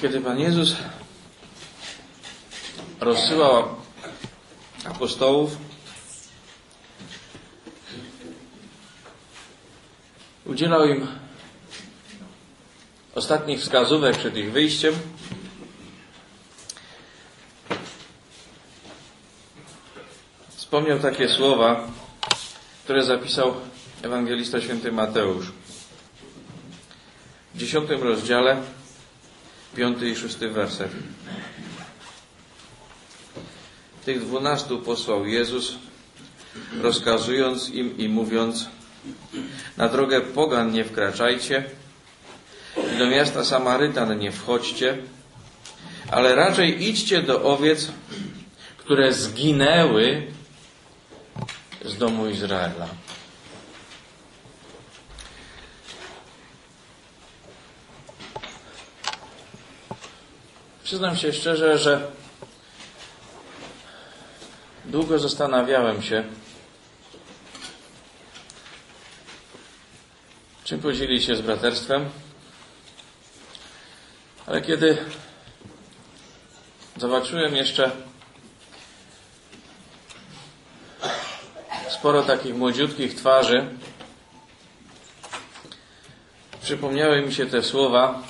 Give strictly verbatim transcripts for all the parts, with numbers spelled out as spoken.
Kiedy Pan Jezus rozsyłał apostołów, udzielał im ostatnich wskazówek przed ich wyjściem, wspomniał takie słowa, które zapisał ewangelista święty Mateusz w dziesiątym rozdziale, piąty i szósty werset. Tych dwunastu posłał Jezus, rozkazując im i mówiąc: na drogę pogan nie wkraczajcie i do miasta Samarytan nie wchodźcie, ale raczej idźcie do owiec, które zginęły z domu Izraela. Przyznam się szczerze, że długo zastanawiałem się, czym podzielić się z braterstwem, ale kiedy zobaczyłem jeszcze sporo takich młodziutkich twarzy, przypomniały mi się te słowa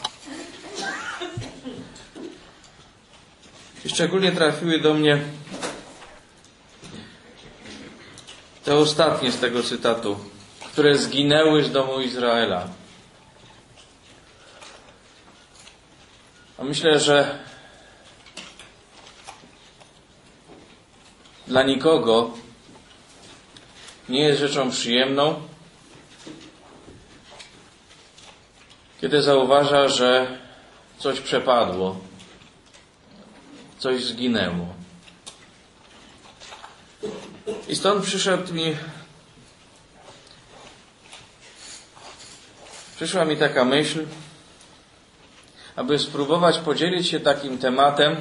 i szczególnie trafiły do mnie te ostatnie z tego cytatu, które zginęły z domu Izraela. A myślę, że dla nikogo nie jest rzeczą przyjemną, kiedy zauważa, że coś przepadło, coś zginęło. I stąd przyszedł mi, przyszła mi taka myśl, aby spróbować podzielić się takim tematem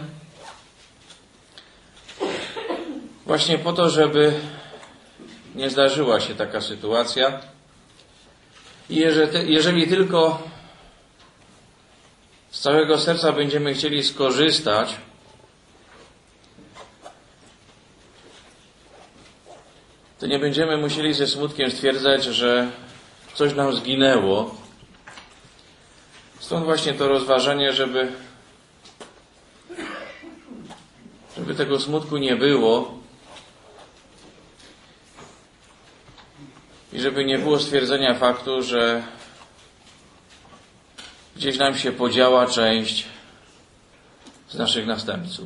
właśnie po to, żeby nie zdarzyła się taka sytuacja. I jeżeli, jeżeli tylko z całego serca będziemy chcieli skorzystać to nie będziemy musieli ze smutkiem stwierdzać, że coś nam zginęło. Stąd właśnie to rozważanie, żeby, żeby tego smutku nie było i żeby nie było stwierdzenia faktu, że gdzieś nam się podziała część z naszych następców.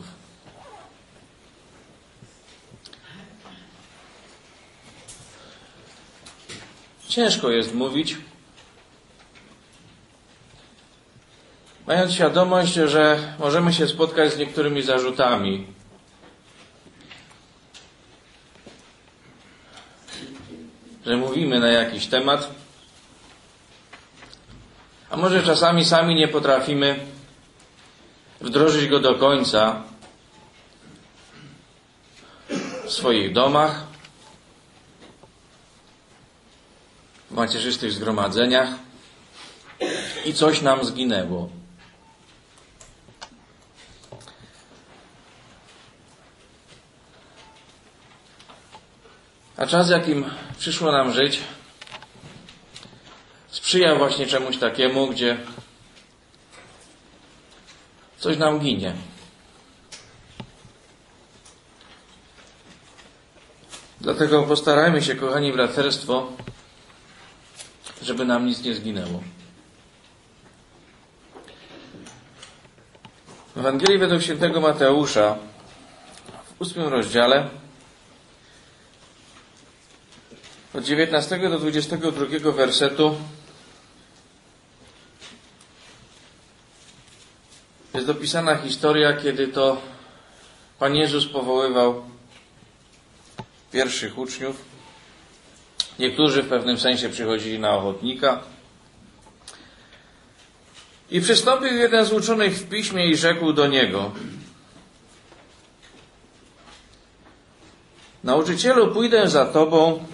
Ciężko jest mówić, mając świadomość, że możemy się spotkać z niektórymi zarzutami. Że mówimy na jakiś temat, a może czasami sami nie potrafimy wdrożyć go do końca w swoich domach, w macierzystych zgromadzeniach i coś nam zginęło. A czas, jakim przyszło nam żyć, sprzyja właśnie czemuś takiemu, gdzie coś nam ginie. Dlatego postarajmy się, kochani braterstwo, żeby nam nic nie zginęło. W Ewangelii według świętego Mateusza w ósmym rozdziale od dziewiętnastego do dwudziestego drugiego wersetu jest opisana historia, kiedy to Pan Jezus powoływał pierwszych uczniów. Niektórzy w pewnym sensie przychodzili na ochotnika. I przystąpił jeden z uczonych w piśmie i rzekł do Niego: Nauczycielu, pójdę za Tobą,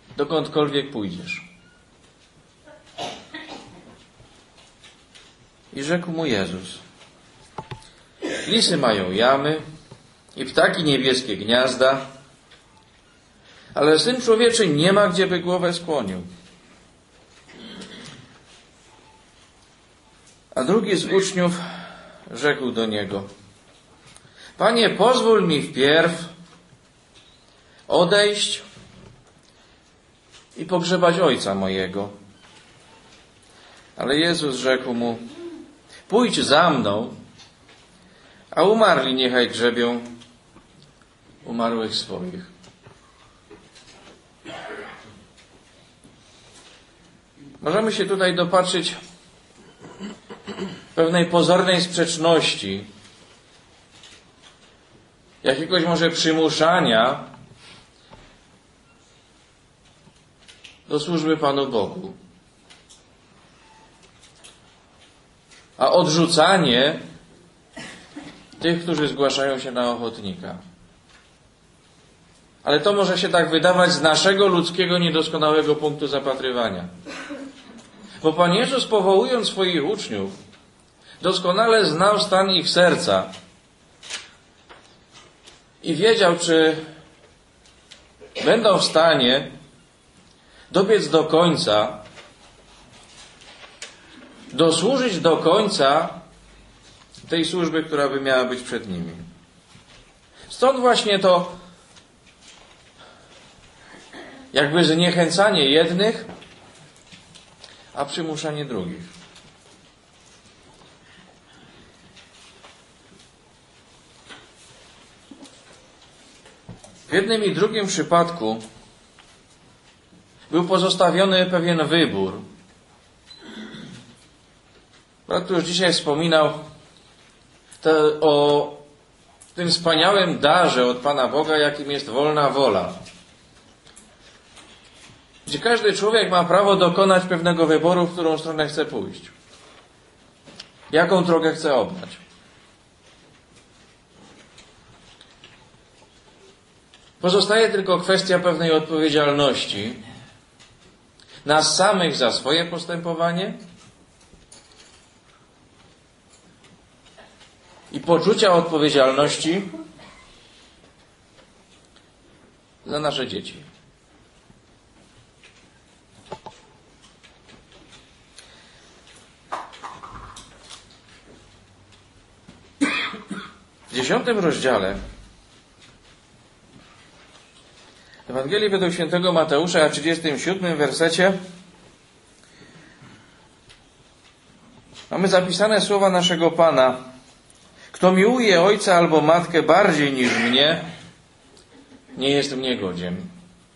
dokądkolwiek pójdziesz. I rzekł mu Jezus: lisy mają jamy i ptaki niebieskie gniazda, ale Syn Człowieczy nie ma, gdzie by głowę skłonił. A drugi z uczniów rzekł do Niego: Panie, pozwól mi wpierw odejść i pogrzebać ojca mojego. Ale Jezus rzekł mu: pójdź za mną, a umarli niechaj grzebią umarłych swoich. Możemy się tutaj dopatrzyć pewnej pozornej sprzeczności, jakiegoś może przymuszania do służby Panu Bogu, a odrzucanie tych, którzy zgłaszają się na ochotnika. Ale to może się tak wydawać z naszego ludzkiego, niedoskonałego punktu zapatrywania. Bo Pan Jezus, powołując swoich uczniów, doskonale znał stan ich serca i wiedział, czy będą w stanie dobiec do końca, dosłużyć do końca tej służby, która by miała być przed nimi. Stąd właśnie to jakby zniechęcanie jednych, a przymuszanie drugich. W jednym i drugim przypadku był pozostawiony pewien wybór. Brat tu już dzisiaj wspominał te, o tym wspaniałym darze od Pana Boga, jakim jest wolna wola. Gdzie każdy człowiek ma prawo dokonać pewnego wyboru, w którą stronę chce pójść. Jaką drogę chce obrać. Pozostaje tylko kwestia pewnej odpowiedzialności nas samych za swoje postępowanie i poczucia odpowiedzialności za nasze dzieci. W dziesiątym rozdziale Ewangelii według świętego Mateusza, a trzydziestym siódmym wersecie mamy zapisane słowa naszego Pana: kto miłuje ojca albo matkę bardziej niż mnie, nie jest mnie godzien.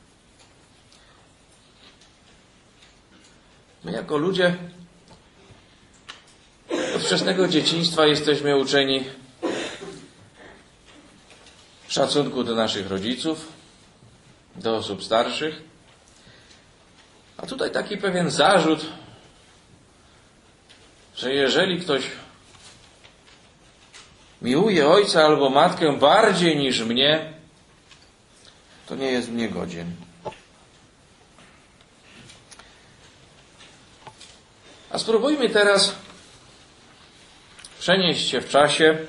My jako ludzie od wczesnego dzieciństwa jesteśmy uczeni szacunku do naszych rodziców, do osób starszych. A tutaj taki pewien zarzut, że jeżeli ktoś miłuje ojca albo matkę bardziej niż mnie, to nie jest mnie godzien. A spróbujmy teraz przenieść się w czasie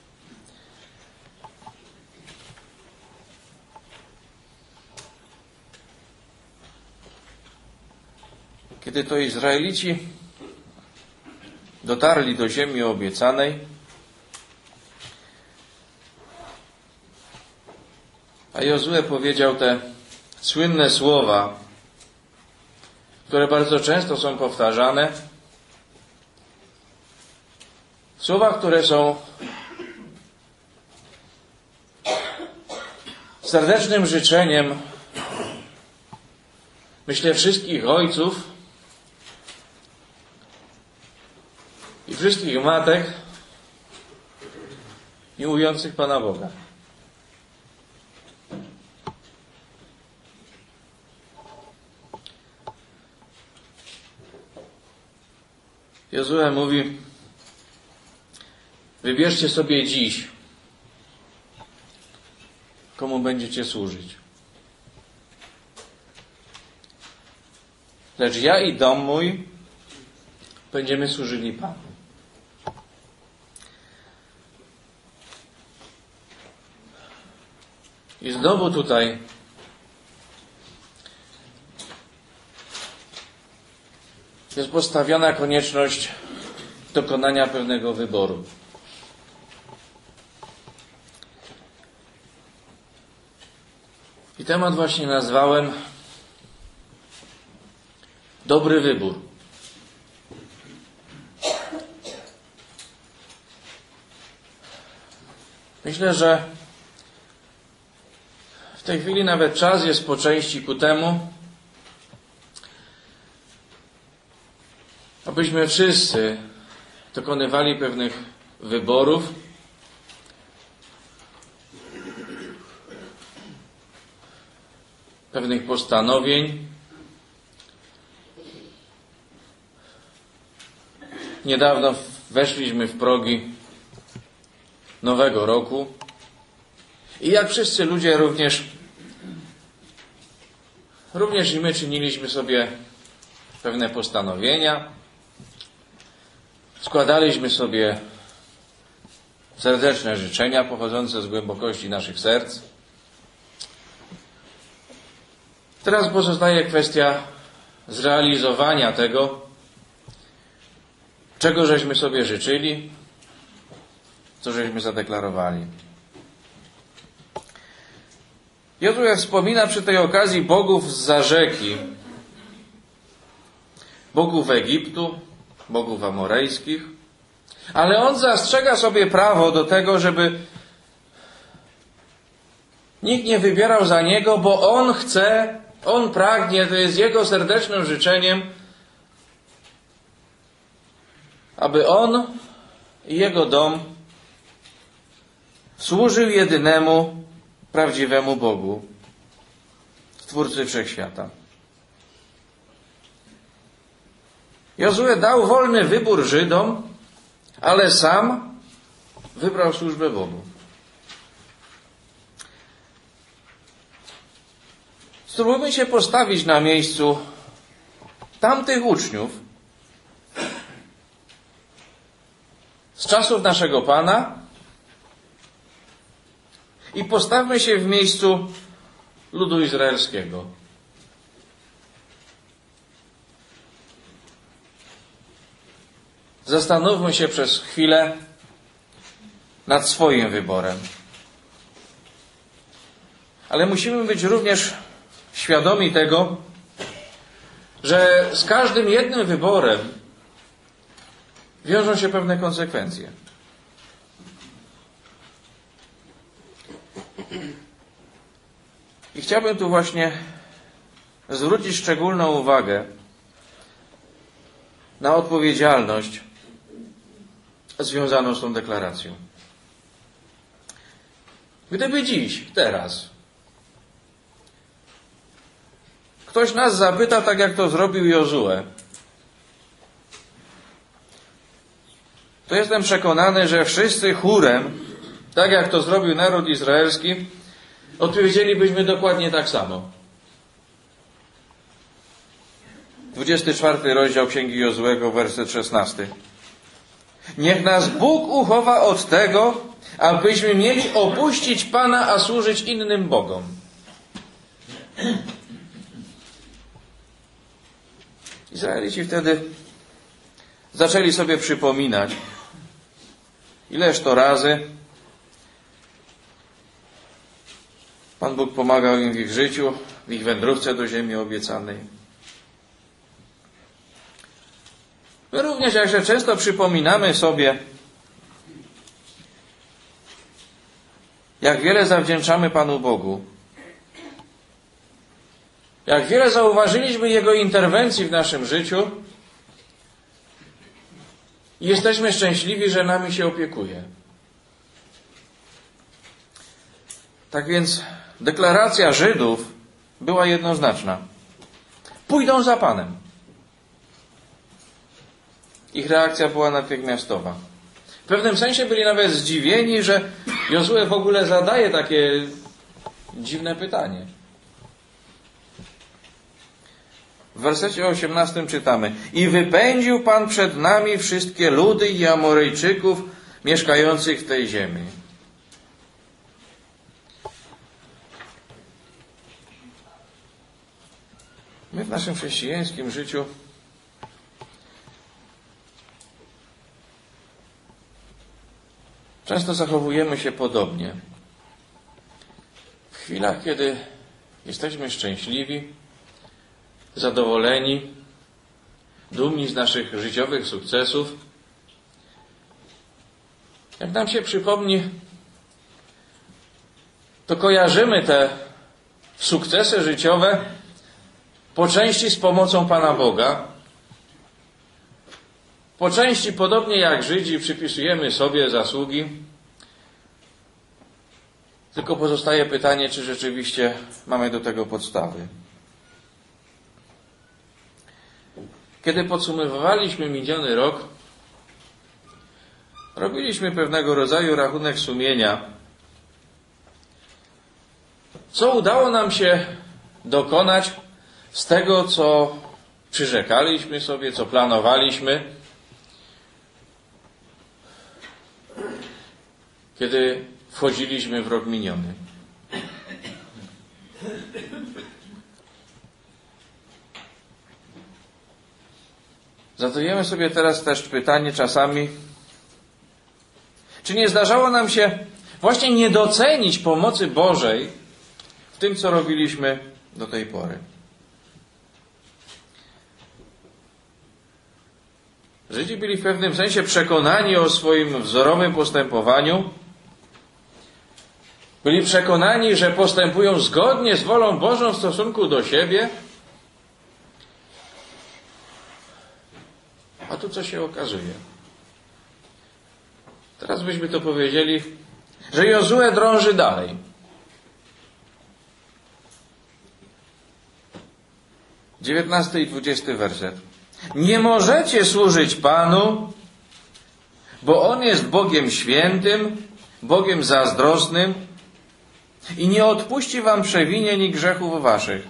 kiedy to Izraelici dotarli do ziemi obiecanej, a Jozue powiedział te słynne słowa, które bardzo często są powtarzane, słowa, które są serdecznym życzeniem, myślę, wszystkich ojców i wszystkich matek miłujących Pana Boga. Jozue mówi: wybierzcie sobie dziś, komu będziecie służyć. Lecz ja i dom mój będziemy służyli Panu. I znowu tutaj jest postawiona konieczność dokonania pewnego wyboru. I temat właśnie nazwałem dobry wybór. Myślę, że w tej chwili nawet czas jest po części ku temu, abyśmy wszyscy dokonywali pewnych wyborów, pewnych postanowień. Niedawno weszliśmy w progi nowego roku i jak wszyscy ludzie również również i my czyniliśmy sobie pewne postanowienia, składaliśmy sobie serdeczne życzenia pochodzące z głębokości naszych serc. Teraz pozostaje kwestia zrealizowania tego, czego żeśmy sobie życzyli, co żeśmy zadeklarowali. Jozue wspomina przy tej okazji bogów zza rzeki, bogów Egiptu, bogów amorejskich, ale on zastrzega sobie prawo do tego, żeby nikt nie wybierał za niego, bo on chce, on pragnie, to jest jego serdecznym życzeniem, aby on i jego dom służył jedynemu, prawdziwemu Bogu, Stwórcy Wszechświata. Jozue dał wolny wybór Żydom, ale sam wybrał służbę Bogu. Spróbujmy się postawić na miejscu tamtych uczniów z czasów naszego Pana i postawmy się w miejscu ludu izraelskiego. Zastanówmy się przez chwilę nad swoim wyborem. Ale musimy być również świadomi tego, że z każdym jednym wyborem wiążą się pewne konsekwencje. I chciałbym tu właśnie zwrócić szczególną uwagę na odpowiedzialność związaną z tą deklaracją. Gdyby dziś, teraz, ktoś nas zapyta, tak jak to zrobił Jozue, to jestem przekonany, że wszyscy chórem, tak jak to zrobił naród izraelski, odpowiedzielibyśmy dokładnie tak samo. dwudziesty czwarty rozdział Księgi Jozuego, werset szesnasty. Niech nas Bóg uchowa od tego, abyśmy mieli opuścić Pana, a służyć innym bogom. Izraelici wtedy zaczęli sobie przypominać, ileż to razy Pan Bóg pomagał im w ich życiu, w ich wędrówce do ziemi obiecanej. My również jakże często przypominamy sobie, jak wiele zawdzięczamy Panu Bogu, jak wiele zauważyliśmy Jego interwencji w naszym życiu i jesteśmy szczęśliwi, że nami się opiekuje. Tak więc deklaracja Żydów była jednoznaczna. Pójdą za Panem. Ich reakcja była natychmiastowa. W pewnym sensie byli nawet zdziwieni, że Jozue w ogóle zadaje takie dziwne pytanie. W wersecie osiemnastym czytamy: I wypędził Pan przed nami wszystkie ludy i Amorejczyków mieszkających w tej ziemi. My w naszym chrześcijańskim życiu często zachowujemy się podobnie. W chwilach, kiedy jesteśmy szczęśliwi, zadowoleni, dumni z naszych życiowych sukcesów, jak nam się przypomni, to kojarzymy te sukcesy życiowe po części z pomocą Pana Boga, po części podobnie jak Żydzi przypisujemy sobie zasługi. Tylko pozostaje pytanie, czy rzeczywiście mamy do tego podstawy. Kiedy podsumowywaliśmy miniony rok, robiliśmy pewnego rodzaju rachunek sumienia. Co udało nam się dokonać z tego, co przyrzekaliśmy sobie, co planowaliśmy, kiedy wchodziliśmy w rok miniony. Zadajemy sobie teraz też pytanie czasami, czy nie zdarzało nam się właśnie nie docenić pomocy Bożej w tym, co robiliśmy do tej pory. Żydzi byli w pewnym sensie przekonani o swoim wzorowym postępowaniu. Byli przekonani, że postępują zgodnie z wolą Bożą w stosunku do siebie. A tu co się okazuje? Teraz byśmy to powiedzieli, że Jozue drąży dalej. dziewiętnasty i dwudziesty werset. Nie możecie służyć Panu, bo On jest Bogiem świętym, Bogiem zazdrosnym i nie odpuści wam przewinień i grzechów waszych.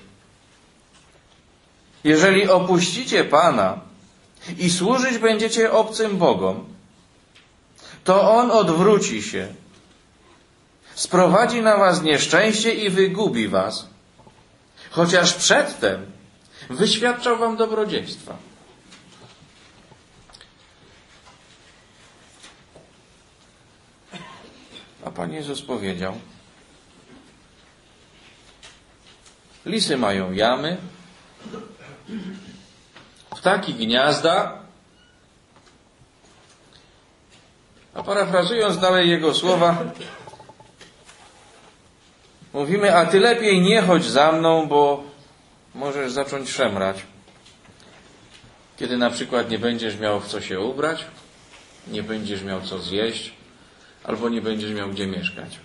Jeżeli opuścicie Pana i służyć będziecie obcym bogom, to On odwróci się, sprowadzi na was nieszczęście i wygubi was, chociaż przedtem wyświadczał wam dobrodziejstwa. A Pan Jezus powiedział: lisy mają jamy, ptaki gniazda. A parafrazując dalej Jego słowa, mówimy: a ty lepiej nie chodź za mną, bo możesz zacząć szemrać. Kiedy na przykład nie będziesz miał w co się ubrać, nie będziesz miał co zjeść, albo nie będziesz miał gdzie mieszkać.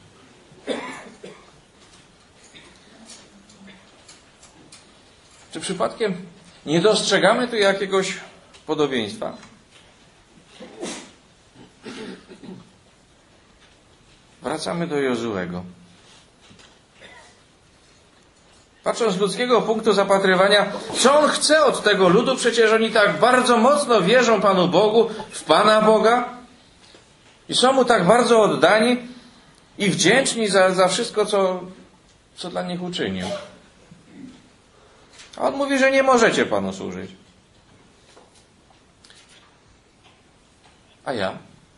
Czy przypadkiem nie dostrzegamy tu jakiegoś podobieństwa? Wracamy do Jozuego. Patrząc z ludzkiego punktu zapatrywania, co on chce od tego ludu? Przecież oni tak bardzo mocno wierzą Panu Bogu, w Pana Boga i są Mu tak bardzo oddani i wdzięczni za, za wszystko, co, co dla nich uczynił. A on mówi, że nie możecie Panu służyć. A ja?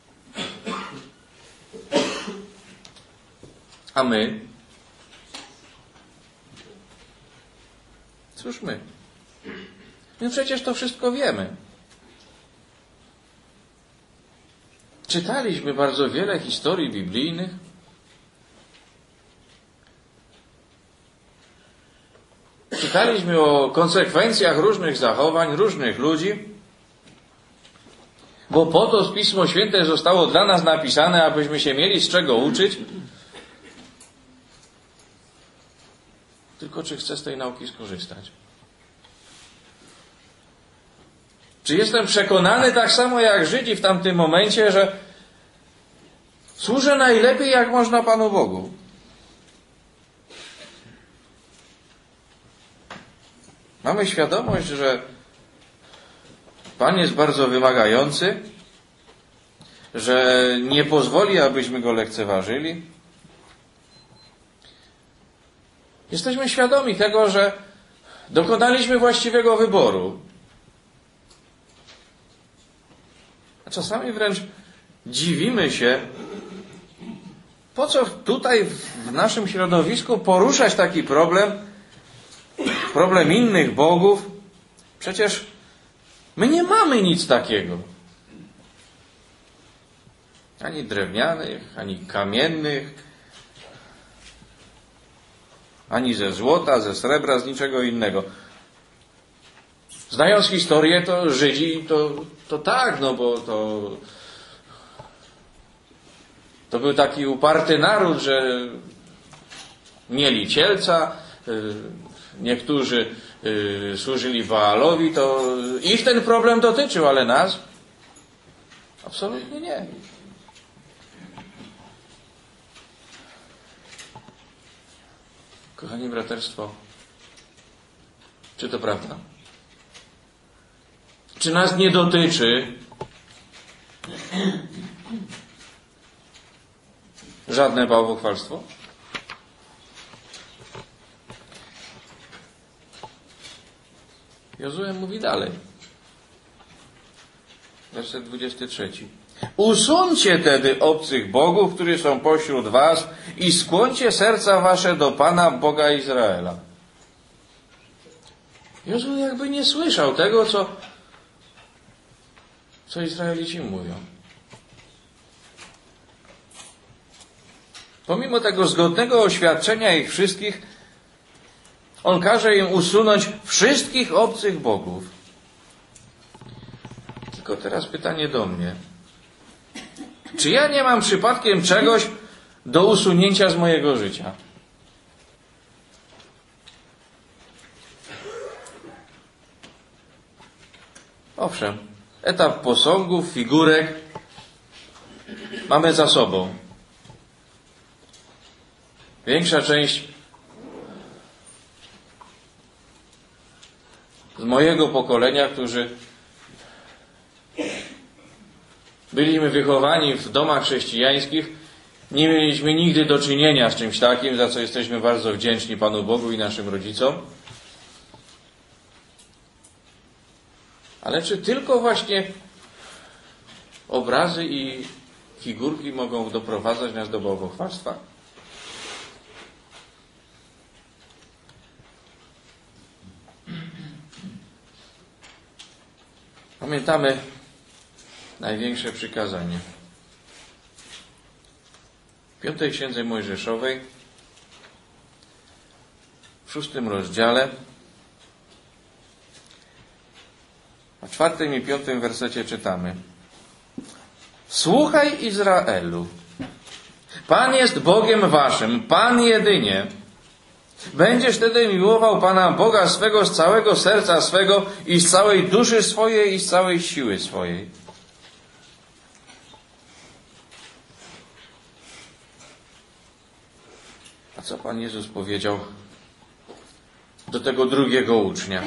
A my? Cóż my? My przecież to wszystko wiemy. Czytaliśmy bardzo wiele historii biblijnych. Czytaliśmy o konsekwencjach różnych zachowań, różnych ludzi. Bo po to Pismo Święte zostało dla nas napisane, abyśmy się mieli z czego uczyć. Tylko czy chcę z tej nauki skorzystać? Czy jestem przekonany tak samo jak Żydzi w tamtym momencie, że służę najlepiej jak można Panu Bogu? Mamy świadomość, że Pan jest bardzo wymagający, że nie pozwoli, abyśmy Go lekceważyli. Jesteśmy świadomi tego, że Dokonaliśmy właściwego wyboru. A czasami wręcz dziwimy się, po co tutaj w naszym środowisku poruszać taki problem, problem innych bogów. Przecież my nie mamy nic takiego. Ani drewnianych, ani kamiennych, ani ze złota, ze srebra, z niczego innego. Znając historię, to Żydzi to, to tak, no bo to, to był taki uparty naród, że mieli cielca, niektórzy służyli Baalowi, to ich ten problem dotyczył, ale nas absolutnie nie. Kochani braterstwo, czy to prawda? Czy nas nie dotyczy żadne bałwochwalstwo? Jozue mówi dalej. Werset dwudziesty trzeci. Usuńcie tedy obcych bogów, którzy są pośród was, i skłońcie serca wasze do Pana Boga Izraela. Jozue jakby nie słyszał tego, co, co Izraelici mówią. Pomimo tego zgodnego oświadczenia ich wszystkich, on każe im usunąć wszystkich obcych bogów. Tylko teraz pytanie do mnie. Czy ja nie mam przypadkiem czegoś do usunięcia z mojego życia? Owszem, etap posągów, figurek mamy za sobą. Większa część z mojego pokolenia, którzy byliśmy wychowani w domach chrześcijańskich, nie mieliśmy nigdy do czynienia z czymś takim, za co jesteśmy bardzo wdzięczni Panu Bogu i naszym rodzicom. Ale czy tylko właśnie obrazy i figurki mogą doprowadzać nas do bałwochwalstwa? Pamiętamy największe przykazanie. W piątej Księdze Mojżeszowej, w szóstym rozdziale, a w czwartym i piątym wersecie czytamy: Słuchaj, Izraelu, Pan jest Bogiem waszym, Pan jedynie. Będziesz wtedy miłował Pana Boga swego z całego serca swego i z całej duszy swojej i z całej siły swojej. A co Pan Jezus powiedział do tego drugiego ucznia?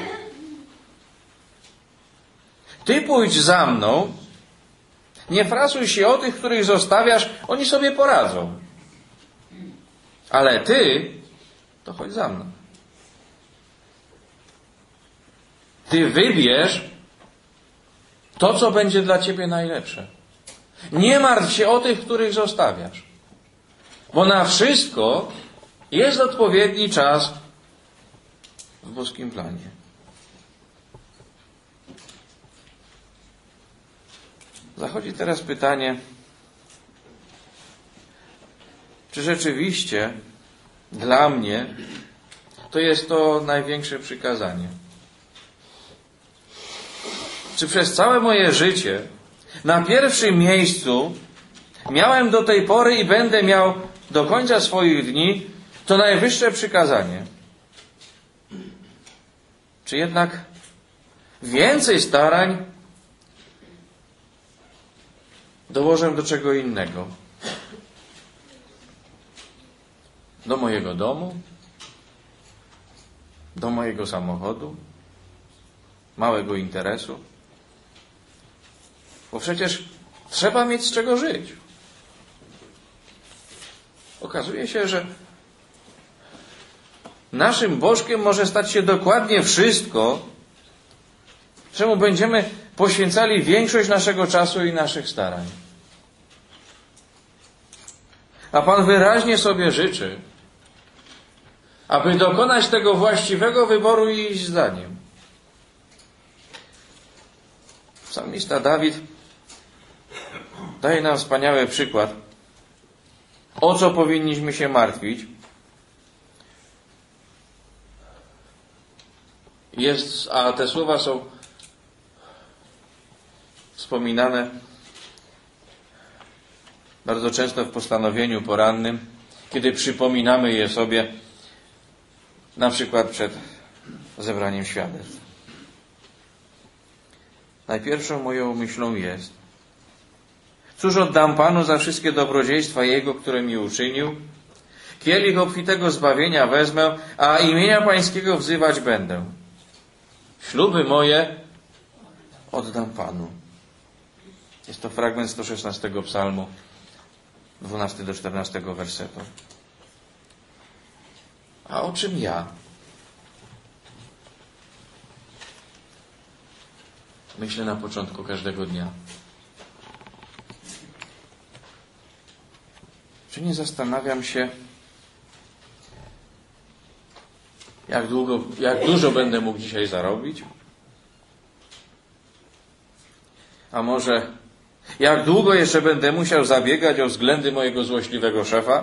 Ty pójdź za mną, nie frasuj się o tych, których zostawiasz, oni sobie poradzą. Ale ty to chodź za mną. Ty wybierz to, co będzie dla ciebie najlepsze. Nie martw się o tych, których zostawiasz. Bo na wszystko jest odpowiedni czas w boskim planie. Zachodzi teraz pytanie, czy rzeczywiście dla mnie to jest to największe przykazanie? Czy przez całe moje życie na pierwszym miejscu miałem do tej pory i będę miał do końca swoich dni to najwyższe przykazanie? Czy jednak więcej starań dołożę do czego innego? Do mojego domu? Do mojego samochodu? Małego interesu? Bo przecież trzeba mieć z czego żyć. Okazuje się, że naszym bożkiem może stać się dokładnie wszystko, czemu będziemy poświęcali większość naszego czasu i naszych starań. A Pan wyraźnie sobie życzy, aby dokonać tego właściwego wyboru i iść za Nim. Psalmista Dawid daje nam wspaniały przykład, o co powinniśmy się martwić. Jest, a te słowa są wspominane bardzo często w postanowieniu porannym, kiedy przypominamy je sobie, na przykład przed zebraniem świadectw. Najpierwszą moją myślą jest: cóż oddam Panu za wszystkie dobrodziejstwa Jego, które mi uczynił? Kielich obfitego zbawienia wezmę, a imienia Pańskiego wzywać będę. Śluby moje oddam Panu. Jest to fragment sto szesnastego psalmu, dwunastego do czternastego wersetu. A o czym ja? Myślę na początku każdego dnia. Czy nie zastanawiam się, jak długo, jak dużo będę mógł dzisiaj zarobić? A może jak długo jeszcze będę musiał zabiegać o względy mojego złośliwego szefa?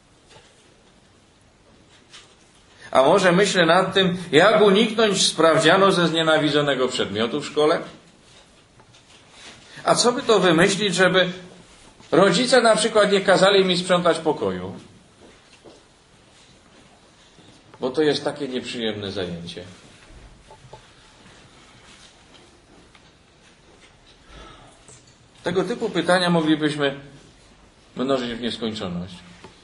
A może myślę nad tym, jak uniknąć sprawdzianu ze znienawidzonego przedmiotu w szkole? A co by to wymyślić, żeby rodzice na przykład nie kazali mi sprzątać pokoju? Bo to jest takie nieprzyjemne zajęcie. Tego typu pytania moglibyśmy mnożyć w nieskończoność.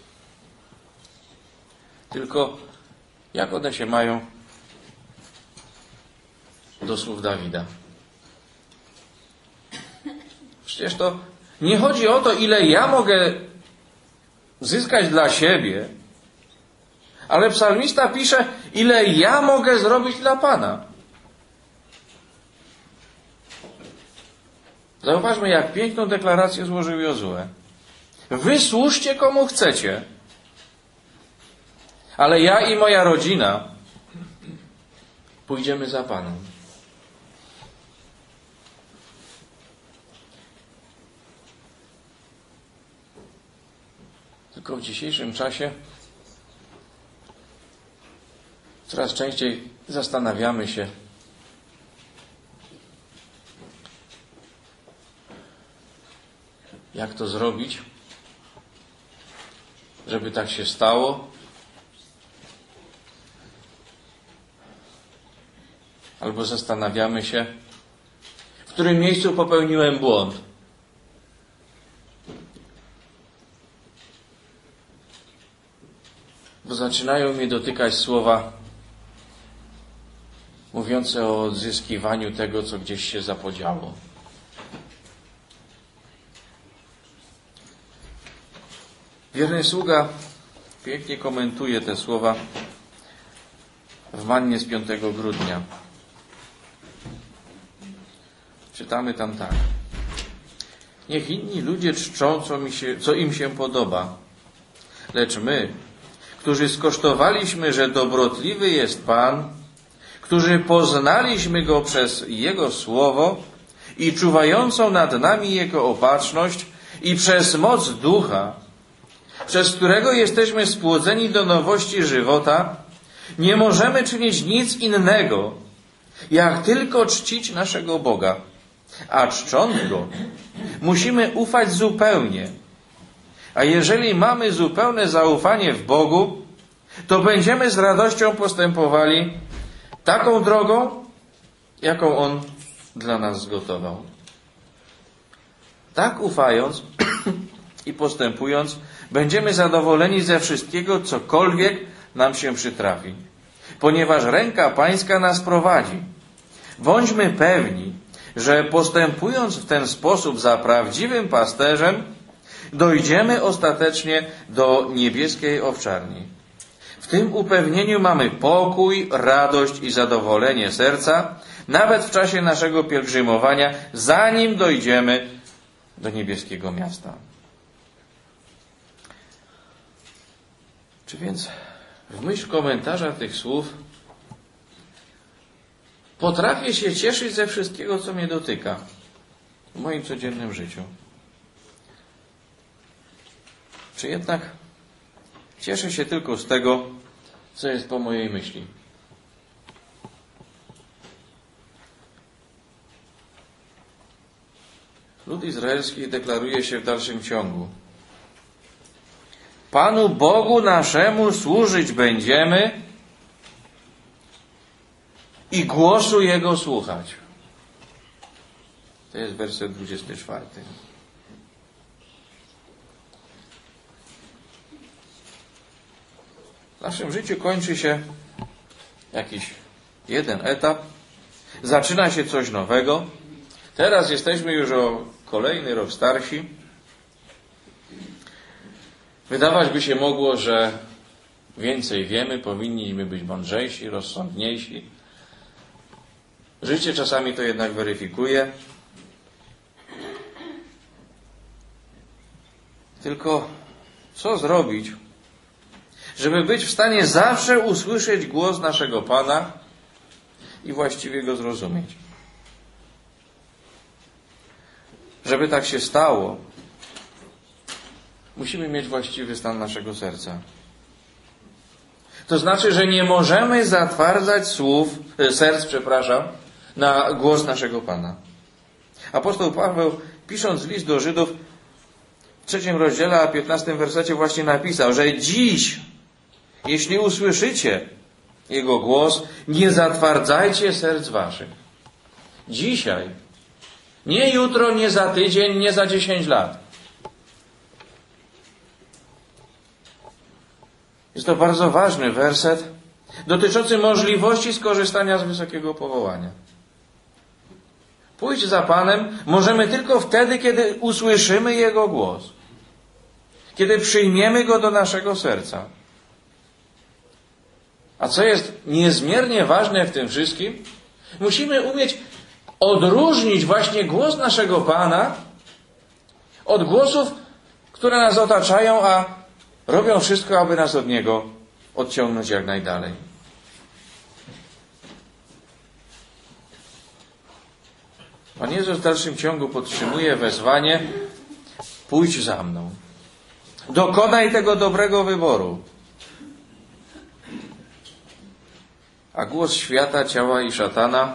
Tylko jak one się mają do słów Dawida? Przecież to nie chodzi o to, ile ja mogę zyskać dla siebie, ale psalmista pisze, ile ja mogę zrobić dla Pana. Zauważmy, jak piękną deklarację złożył Jozue. Wy służcie komu chcecie, ale ja i moja rodzina pójdziemy za Panem. Tylko w dzisiejszym czasie coraz częściej zastanawiamy się, jak to zrobić, żeby tak się stało. Albo zastanawiamy się, w którym miejscu popełniłem błąd. Bo zaczynają mnie dotykać słowa mówiące o odzyskiwaniu tego, co gdzieś się zapodziało. Wierny sługa pięknie komentuje te słowa w Mannie z piątego grudnia. Czytamy tam tak. Niech inni ludzie czczą, co, mi się, co im się podoba. Lecz my, którzy skosztowaliśmy, że dobrotliwy jest Pan, którzy poznaliśmy Go przez Jego Słowo i czuwającą nad nami Jego opatrzność i przez moc Ducha, przez którego jesteśmy spłodzeni do nowości żywota, nie możemy czynić nic innego, jak tylko czcić naszego Boga. A czcząc Go, musimy ufać zupełnie. A jeżeli mamy zupełne zaufanie w Bogu, to będziemy z radością postępowali taką drogą, jaką On dla nas zgotował. Tak ufając i postępując, będziemy zadowoleni ze wszystkiego, cokolwiek nam się przytrafi, ponieważ ręka Pańska nas prowadzi. Bądźmy pewni, że postępując w ten sposób za prawdziwym pasterzem, dojdziemy ostatecznie do niebieskiej owczarni. W tym upewnieniu mamy pokój, radość i zadowolenie serca, nawet w czasie naszego pielgrzymowania, zanim dojdziemy do niebieskiego miasta. Czy więc w myśl komentarza tych słów potrafię się cieszyć ze wszystkiego, co mnie dotyka w moim codziennym życiu? Czy jednak cieszę się tylko z tego, co jest po mojej myśli? Lud izraelski deklaruje się w dalszym ciągu: Panu Bogu naszemu służyć będziemy i głosu Jego słuchać. To jest werset dwudziesty czwarty. W naszym życiu kończy się jakiś jeden etap, zaczyna się coś nowego. Teraz jesteśmy już o kolejny rok starsi. Wydawać by się mogło, że więcej wiemy, powinniśmy być mądrzejsi, rozsądniejsi. Życie czasami to jednak weryfikuje. Tylko co zrobić, żeby być w stanie zawsze usłyszeć głos naszego Pana i właściwie go zrozumieć? Żeby tak się stało, musimy mieć właściwy stan naszego serca. To znaczy, że nie możemy zatwardzać słów, serc, przepraszam, na głos naszego Pana. Apostoł Paweł, pisząc list do Żydów, w trzecim rozdziale, a piętnastym wersecie właśnie napisał, że dziś, jeśli usłyszycie Jego głos, nie zatwardzajcie serc waszych. Dzisiaj. Nie jutro, nie za tydzień, nie za dziesięć lat. Jest to bardzo ważny werset dotyczący możliwości skorzystania z wysokiego powołania. Pójść za Panem możemy tylko wtedy, kiedy usłyszymy Jego głos. Kiedy przyjmiemy Go do naszego serca. A co jest niezmiernie ważne w tym wszystkim? Musimy umieć odróżnić właśnie głos naszego Pana od głosów, które nas otaczają, a robią wszystko, aby nas od Niego odciągnąć jak najdalej. Pan Jezus w dalszym ciągu podtrzymuje wezwanie: pójdź za mną. Dokonaj tego dobrego wyboru. A głos świata, ciała i szatana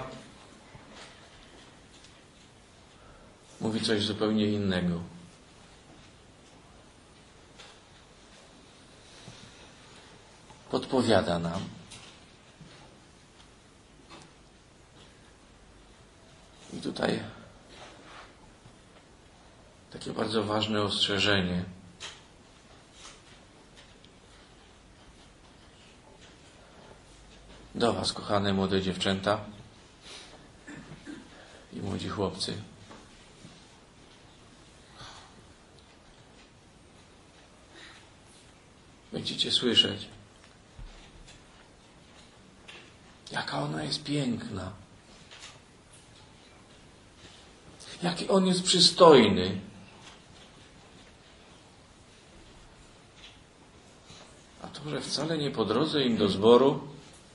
mówi coś zupełnie innego. Podpowiada nam, i tutaj takie bardzo ważne ostrzeżenie. Do was, kochane młode dziewczęta i młodzi chłopcy. Będziecie słyszeć, jaka ona jest piękna. Jaki on jest przystojny. A to, że wcale nie po drodze im do zboru,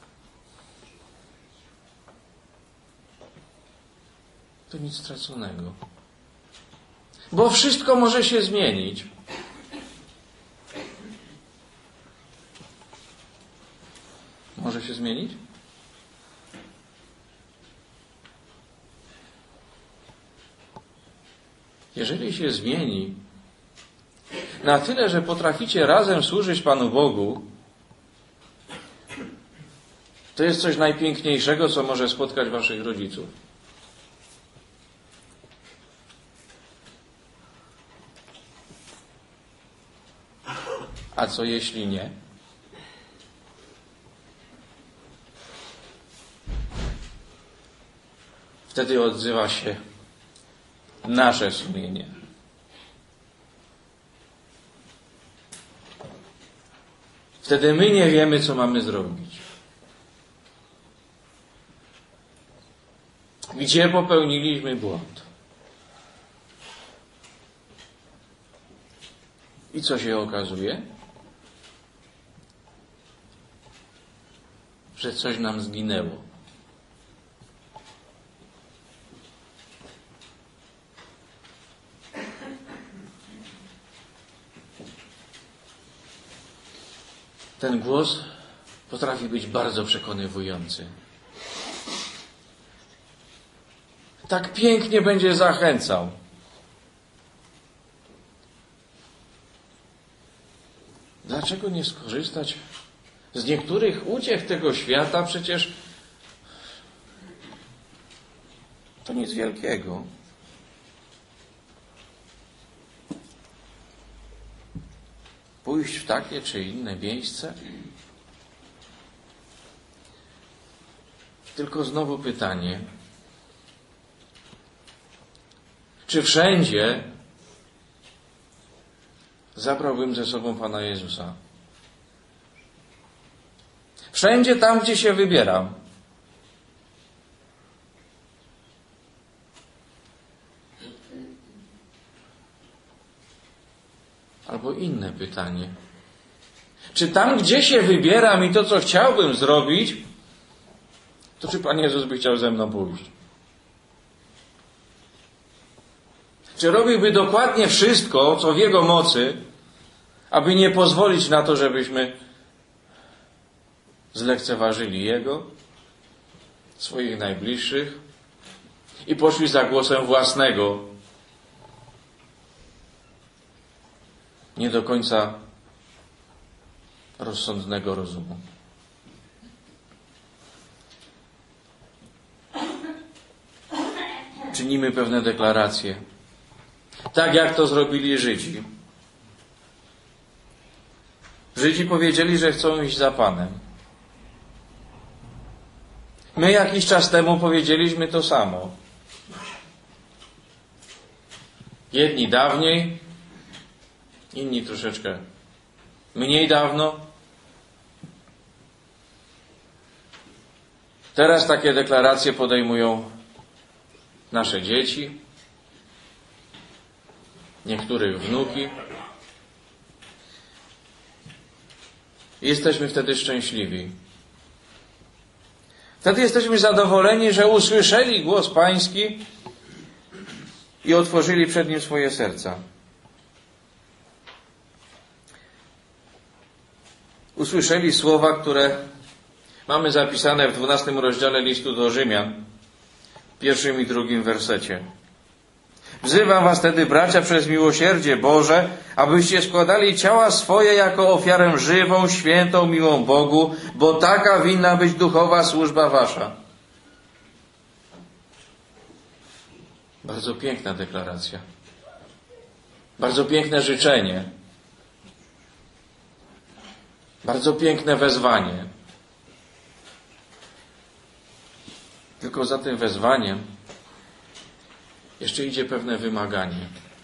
to nic straconego. Bo wszystko może się zmienić. Może się zmienić? Jeżeli się zmieni na tyle, że potraficie razem służyć Panu Bogu, to jest coś najpiękniejszego, co może spotkać waszych rodziców. A co jeśli nie? Wtedy odzywa się nasze sumienie. Wtedy my nie wiemy, co mamy zrobić. Gdzie popełniliśmy błąd? I co się okazuje? Że coś nam zginęło. Ten głos potrafi być bardzo przekonywujący. Tak pięknie będzie zachęcał. Dlaczego nie skorzystać z niektórych uciech tego świata? Przecież to nic wielkiego. Pójść w takie czy inne miejsce? Tylko znowu pytanie, czy wszędzie zabrałbym ze sobą Pana Jezusa? Wszędzie tam, gdzie się wybieram. Albo inne pytanie. Czy tam, gdzie się wybieram i to, co chciałbym zrobić, to czy Pan Jezus by chciał ze mną pójść? Czy robiłby dokładnie wszystko, co w Jego mocy, aby nie pozwolić na to, żebyśmy zlekceważyli Jego, swoich najbliższych i poszli za głosem własnego, nie do końca rozsądnego rozumu? Czynimy pewne deklaracje. Tak jak to zrobili Żydzi. Żydzi powiedzieli, że chcą iść za Panem. My jakiś czas temu powiedzieliśmy to samo. Jedni dawniej, inni troszeczkę mniej dawno. Teraz takie deklaracje podejmują nasze dzieci, niektórych wnuki. Jesteśmy wtedy szczęśliwi. Wtedy jesteśmy zadowoleni, że usłyszeli głos Pański i otworzyli przed Nim swoje serca. Usłyszeli słowa, które mamy zapisane w dwunastym rozdziale listu do Rzymian, w pierwszym i drugim wersecie. Wzywam was tedy, bracia, przez miłosierdzie Boże, abyście składali ciała swoje jako ofiarę żywą, świętą, miłą Bogu, bo taka winna być duchowa służba wasza. Bardzo piękna deklaracja. Bardzo piękne życzenie. Bardzo piękne wezwanie. Tylko za tym wezwaniem jeszcze idzie pewne wymaganie.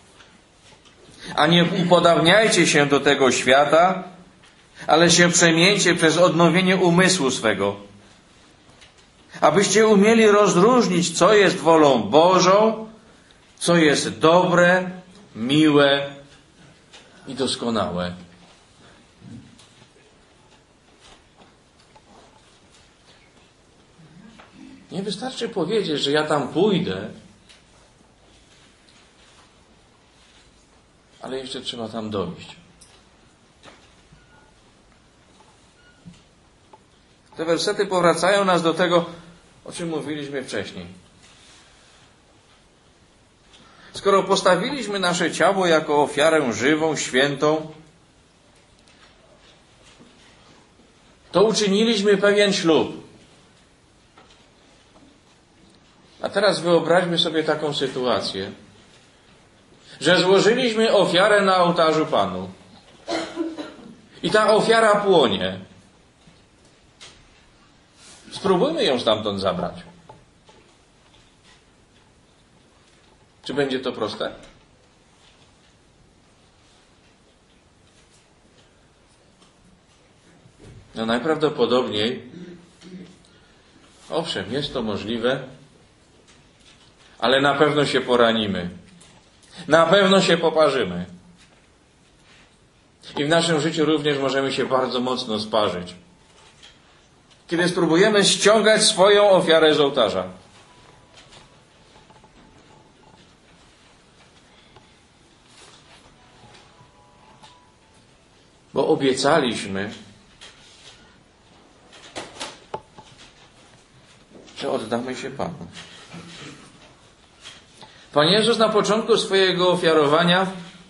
A nie upodabniajcie się do tego świata, ale się przemieńcie przez odnowienie umysłu swego, abyście umieli rozróżnić, co jest wolą Bożą, co jest dobre, miłe i doskonałe. Nie wystarczy powiedzieć, że ja tam pójdę, ale jeszcze trzeba tam dojść. Te wersety powracają nas do tego, o czym mówiliśmy wcześniej. Skoro postawiliśmy nasze ciało jako ofiarę żywą, świętą, to uczyniliśmy pewien ślub. A teraz wyobraźmy sobie taką sytuację, że złożyliśmy ofiarę na ołtarzu Panu i ta ofiara płonie. Spróbujmy ją stamtąd zabrać. Czy będzie to proste? to najprawdopodobniej, owszem, jest to możliwe, ale na pewno się poranimy. Na pewno się poparzymy. I w naszym życiu również możemy się bardzo mocno sparzyć. Kiedy spróbujemy ściągać swoją ofiarę z ołtarza. Bo obiecaliśmy, że oddamy się Panu. Pan Jezus na początku swojego ofiarowania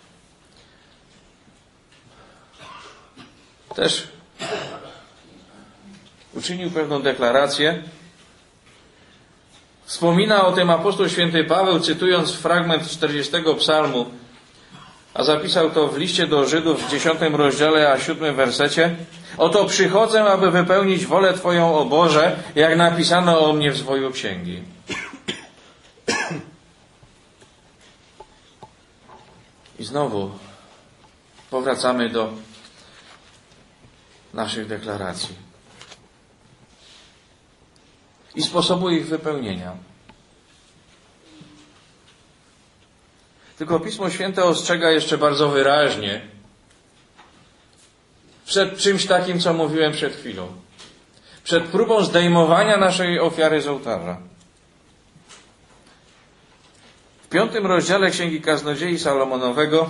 też uczynił pewną deklarację. Wspomina o tym apostoł święty Paweł, cytując fragment czterdziestego psalmu, a zapisał to w liście do Żydów w dziesiątym rozdziale, a siódmym wersecie. Oto przychodzę, aby wypełnić wolę Twoją, o Boże, jak napisano o mnie w zwoju księgi. I znowu powracamy do naszych deklaracji i sposobu ich wypełnienia. Tylko Pismo Święte ostrzega jeszcze bardzo wyraźnie przed czymś takim, co mówiłem przed chwilą. Przed próbą zdejmowania naszej ofiary z ołtarza. W piątym rozdziale Księgi Kaznodziei Salomonowego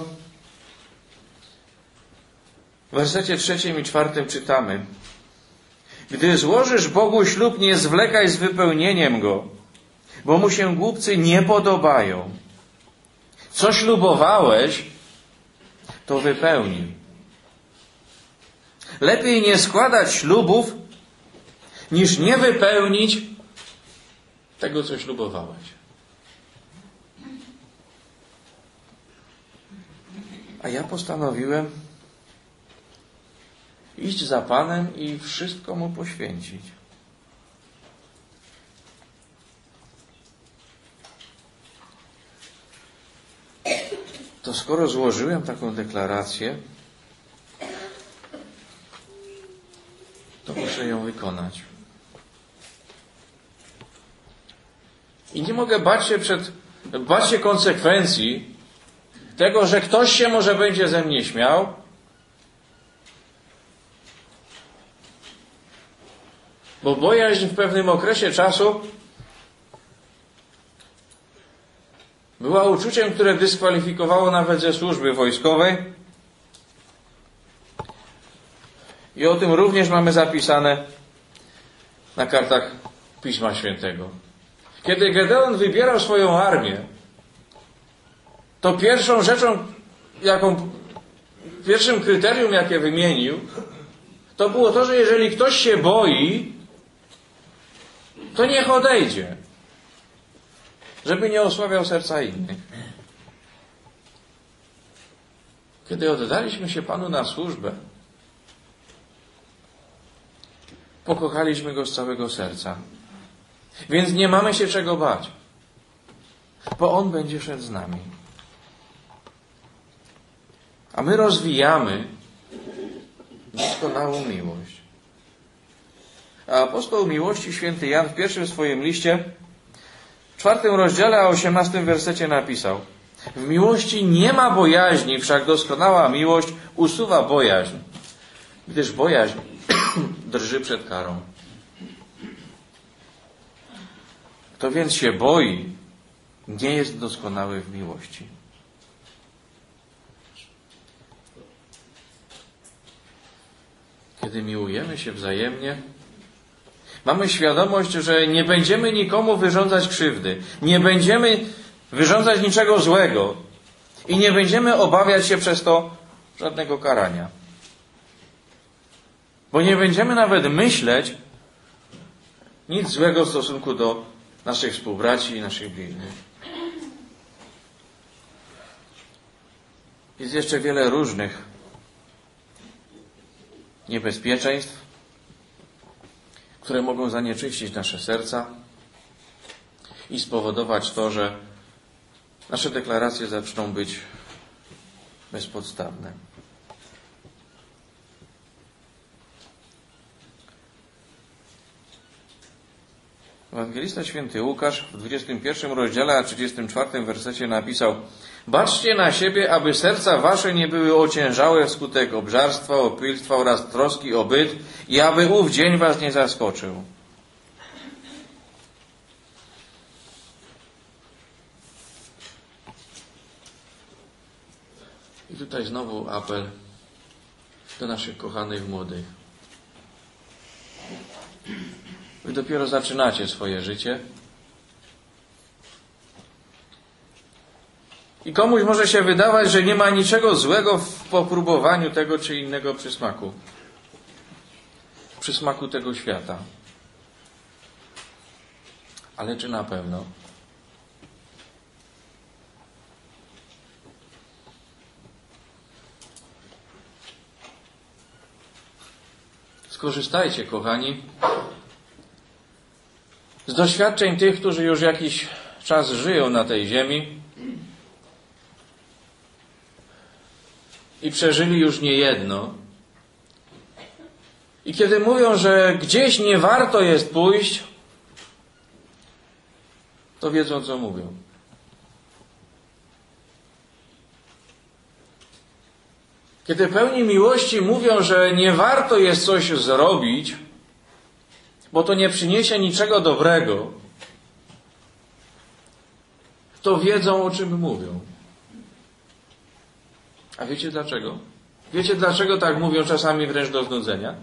w wersecie trzecim i czwartym czytamy: Gdy złożysz Bogu ślub, nie zwlekaj z wypełnieniem go, bo mu się głupcy nie podobają. Co ślubowałeś, to wypełnij. Lepiej nie składać ślubów, niż nie wypełnić tego, co ślubowałeś. A ja postanowiłem iść za Panem i wszystko Mu poświęcić. To skoro złożyłem taką deklarację, to muszę ją wykonać. I nie mogę bać się przed, bać się konsekwencji tego, że ktoś się może będzie ze mnie śmiał, bo bojaźń w pewnym okresie czasu była uczuciem, które dyskwalifikowało nawet ze służby wojskowej. I o tym również mamy zapisane na kartach Pisma Świętego. Kiedy Gedeon wybierał swoją armię, to pierwszą rzeczą, jaką, pierwszym kryterium, jakie wymienił, to było to, że jeżeli ktoś się boi, to niech odejdzie, żeby nie osłabiał serca innych. Kiedy oddaliśmy się Panu na służbę, pokochaliśmy Go z całego serca. Więc nie mamy się czego bać, bo On będzie szedł z nami. A my rozwijamy doskonałą miłość. A apostoł miłości święty Jan w pierwszym swoim liście, w czwartym rozdziale, a osiemnastym wersecie napisał: W miłości nie ma bojaźni, wszak doskonała miłość usuwa bojaźń, gdyż bojaźń drży przed karą. Kto więc się boi, nie jest doskonały w miłości. Kiedy miłujemy się wzajemnie, mamy świadomość, że nie będziemy nikomu wyrządzać krzywdy, nie będziemy wyrządzać niczego złego i nie będziemy obawiać się przez to żadnego karania. Bo nie będziemy nawet myśleć nic złego w stosunku do naszych współbraci i naszych bliźnich. Jest jeszcze wiele różnych niebezpieczeństw, które mogą zanieczyścić nasze serca i spowodować to, że nasze deklaracje zaczną być bezpodstawne. Ewangelista święty Łukasz w dwudziestym pierwszym rozdziale, a trzydziestym czwartym wersecie napisał: baczcie na siebie, aby serca wasze nie były ociężałe wskutek obżarstwa, opilstwa oraz troski o byt i aby ów dzień was nie zaskoczył. I tutaj znowu apel do naszych kochanych młodych. Wy dopiero zaczynacie swoje życie. I komuś może się wydawać, że nie ma niczego złego w popróbowaniu tego czy innego przysmaku. Przysmaku tego świata. Ale czy na pewno? Skorzystajcie, kochani, z doświadczeń tych, którzy już jakiś czas żyją na tej ziemi i przeżyli już niejedno. I kiedy mówią, że gdzieś nie warto jest pójść, to wiedzą, co mówią. Kiedy pełni miłości mówią, że nie warto jest coś zrobić, bo to nie przyniesie niczego dobrego, to wiedzą, o czym mówią. A wiecie dlaczego? Wiecie, dlaczego tak mówią czasami wręcz do znudzenia?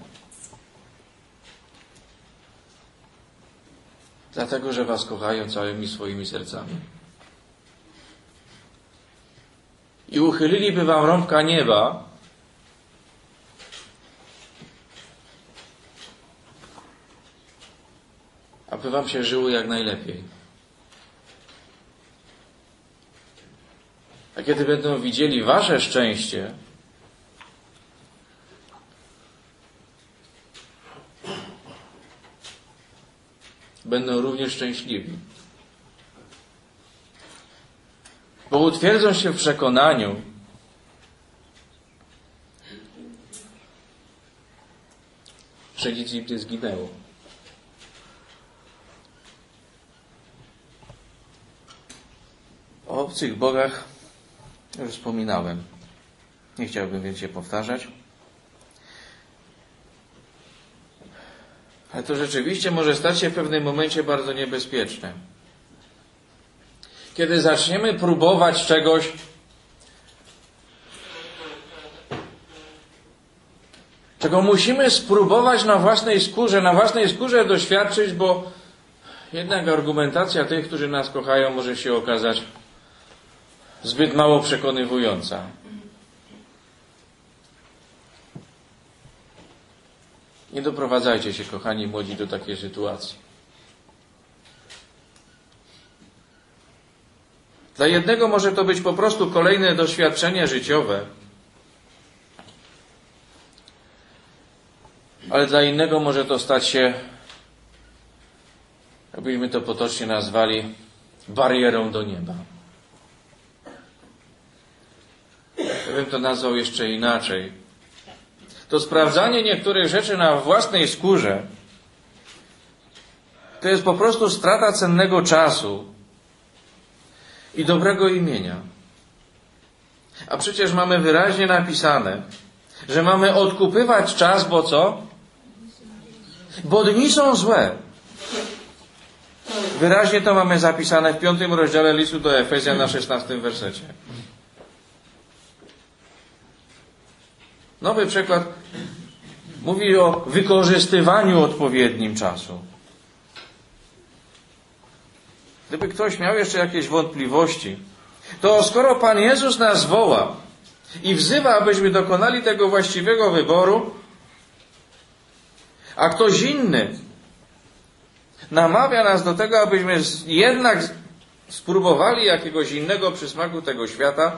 Dlatego, że was kochają całymi swoimi sercami. I uchyliliby wam rąbka nieba, aby wam się żyło jak najlepiej. A kiedy będą widzieli wasze szczęście, będą również szczęśliwi. Bo utwierdzą się w przekonaniu, że nic im nie zginęło. O obcych bogach już wspominałem. Nie chciałbym więc się powtarzać. Ale to rzeczywiście może stać się w pewnym momencie bardzo niebezpieczne. Kiedy zaczniemy próbować czegoś, czego musimy spróbować na własnej skórze, na własnej skórze doświadczyć, bo jednak argumentacja tych, którzy nas kochają, może się okazać zbyt mało przekonywująca. Nie doprowadzajcie się, kochani młodzi, do takiej sytuacji. Dla jednego może to być po prostu kolejne doświadczenie życiowe, ale dla innego może to stać się, jakbyśmy to potocznie nazwali, barierą do nieba. Ja bym to nazwał jeszcze inaczej. To sprawdzanie niektórych rzeczy na własnej skórze to jest po prostu strata cennego czasu i dobrego imienia. A przecież mamy wyraźnie napisane, że mamy odkupywać czas, bo co? Bo dni są złe. Wyraźnie to mamy zapisane w piątym rozdziale listu do Efezjan na szesnastym wersecie. Nowy przykład mówi o wykorzystywaniu odpowiednim czasu. Gdyby ktoś miał jeszcze jakieś wątpliwości, to skoro Pan Jezus nas woła i wzywa, abyśmy dokonali tego właściwego wyboru, a ktoś inny namawia nas do tego, abyśmy jednak spróbowali jakiegoś innego przysmaku tego świata,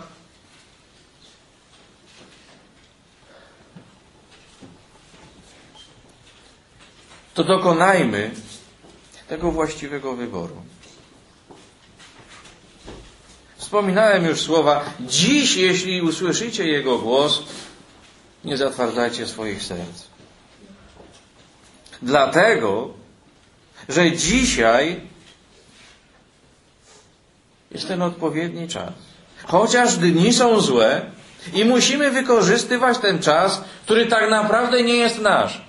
to dokonajmy tego właściwego wyboru. Wspominałem już słowa: dziś, jeśli usłyszycie Jego głos, nie zatwardzajcie swoich serc. Dlatego, że dzisiaj jest ten odpowiedni czas. Chociaż dni są złe i musimy wykorzystywać ten czas, który tak naprawdę nie jest nasz.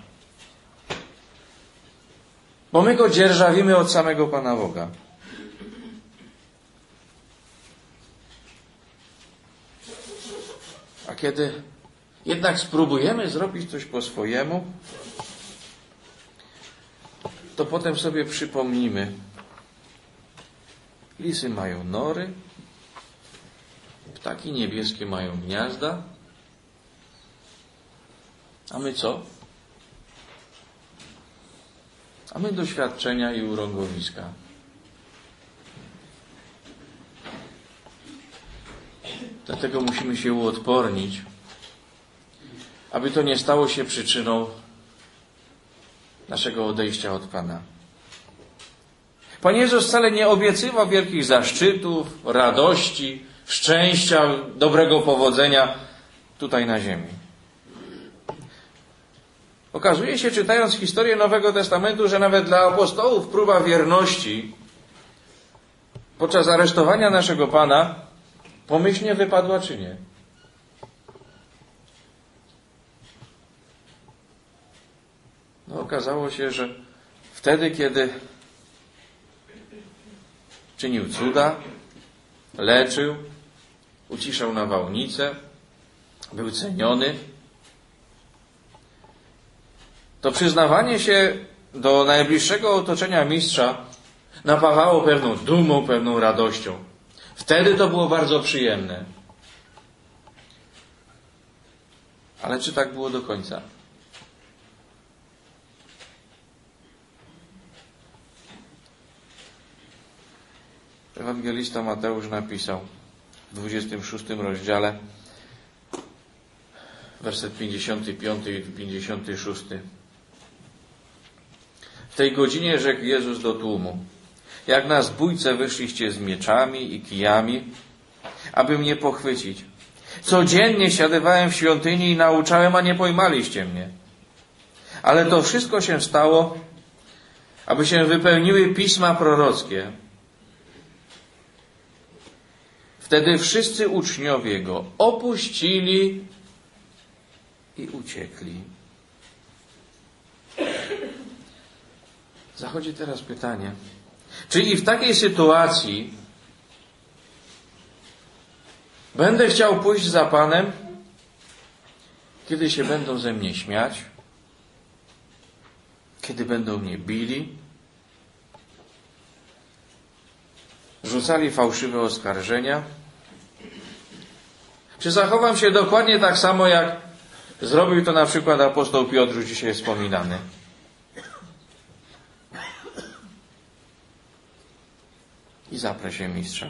Bo my go dzierżawimy od samego Pana Boga. A kiedy jednak spróbujemy zrobić coś po swojemu, to potem sobie przypomnimy. Lisy mają nory, ptaki niebieskie mają gniazda, a my co? A my doświadczenia i urągowiska. Dlatego musimy się uodpornić, aby to nie stało się przyczyną naszego odejścia od Pana. Pan Jezus wcale nie obiecywał wielkich zaszczytów, radości, szczęścia, dobrego powodzenia tutaj na ziemi. Okazuje się, czytając historię Nowego Testamentu, że nawet dla apostołów próba wierności podczas aresztowania naszego Pana pomyślnie wypadła czy nie. No, okazało się, że wtedy, kiedy czynił cuda, leczył, uciszał nawałnicę, był ceniony, to przyznawanie się do najbliższego otoczenia mistrza napawało pewną dumą, pewną radością. Wtedy to było bardzo przyjemne. Ale czy tak było do końca? Ewangelista Mateusz napisał w dwudziestym szóstym rozdziale, werset pięćdziesiąty piąty i pięćdziesiąty szósty. W tej godzinie rzekł Jezus do tłumu: jak na zbójce wyszliście z mieczami i kijami, aby mnie pochwycić. Codziennie siadywałem w świątyni i nauczałem, a nie pojmaliście mnie. Ale to wszystko się stało, aby się wypełniły pisma prorockie. Wtedy wszyscy uczniowie Go opuścili i uciekli. Zachodzi teraz pytanie, czy i w takiej sytuacji będę chciał pójść za Panem, kiedy się będą ze mnie śmiać, kiedy będą mnie bili, rzucali fałszywe oskarżenia? Czy zachowam się dokładnie tak samo, jak zrobił to na przykład apostoł Piotr, już dzisiaj wspominany? I zaprę się mistrza.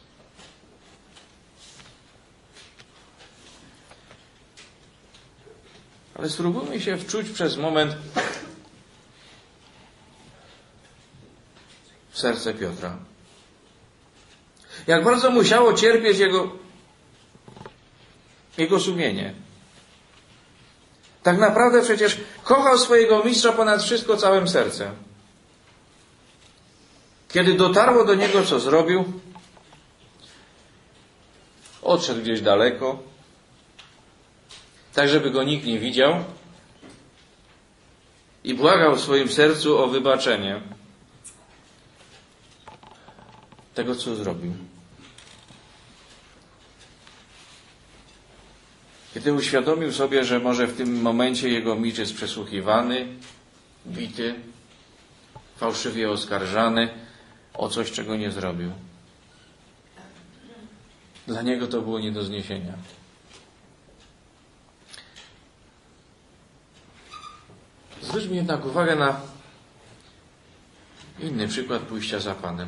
Ale spróbujmy się wczuć przez moment w serce Piotra. Jak bardzo musiało cierpieć jego, jego sumienie. Tak naprawdę przecież kochał swojego mistrza ponad wszystko całym sercem. Kiedy dotarło do niego, co zrobił, odszedł gdzieś daleko, tak żeby go nikt nie widział, i błagał w swoim sercu o wybaczenie tego, co zrobił. Kiedy uświadomił sobie, że może w tym momencie jego mistrz jest przesłuchiwany, bity, fałszywie oskarżany o coś, czego nie zrobił. Dla niego to było nie do zniesienia. Zwróćmy jednak uwagę na inny przykład pójścia za Panem.